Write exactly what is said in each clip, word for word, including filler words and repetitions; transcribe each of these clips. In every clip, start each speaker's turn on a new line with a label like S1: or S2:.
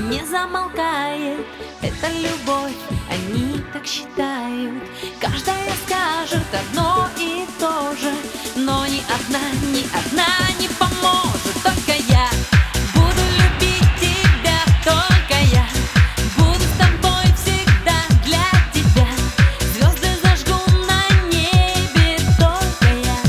S1: не замолкает. Это любовь, они так считают. Каждая скажет одно и то же, но ни одна, ни одна не поможет. Только я буду любить тебя, только я буду с тобой всегда для тебя. Звезды зажгу на небе, только я,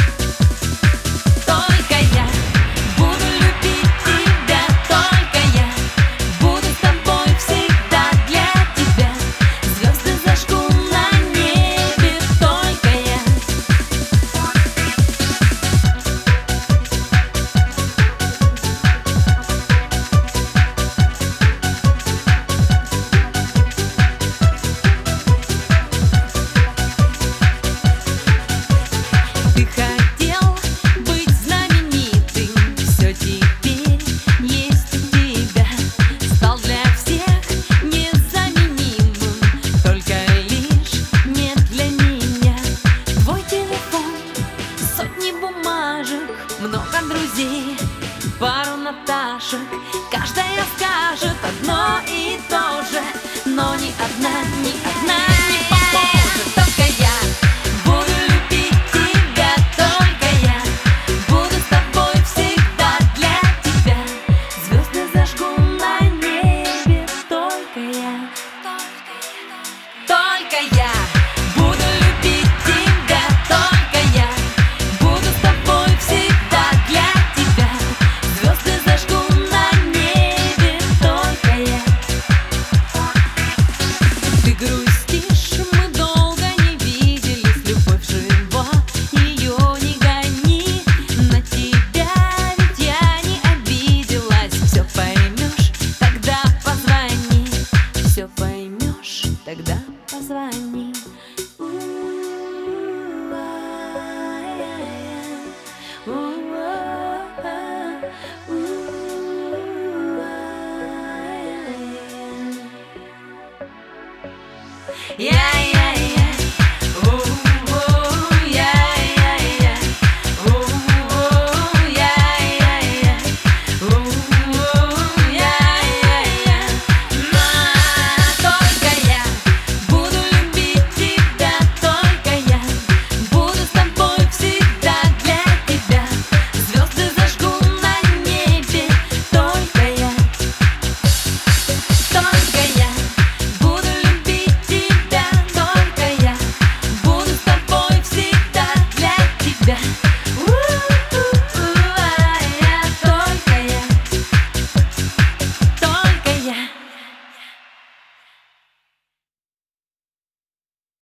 S1: только я буду любить тебя, только я буду с тобой всегда для тебя. Звезды зажгу на небе, только я. Ты хотел быть знаменитым, все теперь есть у тебя. Стал для всех незаменимым, только лишь не для меня. Твой телефон, сотни бумажек, много друзей, пару Наташек. Каждая скажет одно и то же, но ни одна, ни одна не поможет. Только я буду любить тебя, только я буду с тобой всегда для тебя. Звезды зажгу на небе, только я, только я буду любить тебя, только я буду с тобой всегда для тебя. Звезды зажгу на небе, только я. Ты грустишь, мы долго не виделись, любовь жива, ее не гони. На тебя ведь я не обиделась. Все поймешь, тогда позвони. Все поймешь, тогда позвони. Yeah, yeah.